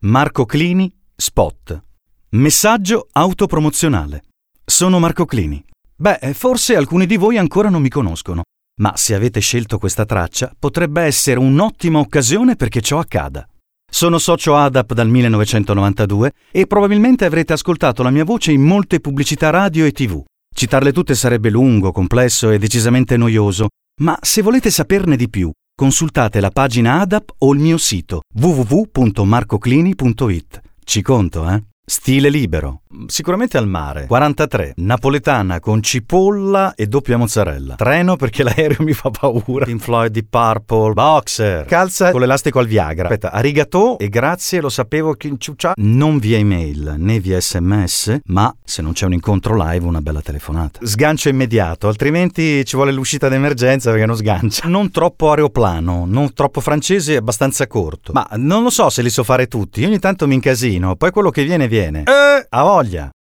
Marco Clini, spot. Messaggio autopromozionale. Sono Marco Clini. Forse alcuni di voi ancora non mi conoscono, ma se avete scelto questa traccia potrebbe essere un'ottima occasione perché ciò accada. Sono socio ADAP dal 1992 e probabilmente avrete ascoltato la mia voce in molte pubblicità radio e TV. Citarle tutte sarebbe lungo, complesso e decisamente noioso, ma se volete saperne di più, consultate la pagina ADAP o il mio sito www.marcoclini.it. Ci conto, eh? Stile libero. Sicuramente al mare. 43. Napoletana con cipolla e doppia mozzarella. Treno perché l'aereo mi fa paura. Pink Floyd, Deep Purple. Boxer. Calza con l'elastico al Viagra. Aspetta, arigato e grazie, lo sapevo che inciuccia. Non via email né via SMS, ma se non c'è un incontro live una bella telefonata. Sgancio immediato, altrimenti ci vuole l'uscita d'emergenza perché non sgancia. Non troppo aeroplano, non troppo francese, abbastanza corto. Ma non lo so se li so fare tutti, ogni tanto mi incasino, poi quello che viene. A voglia.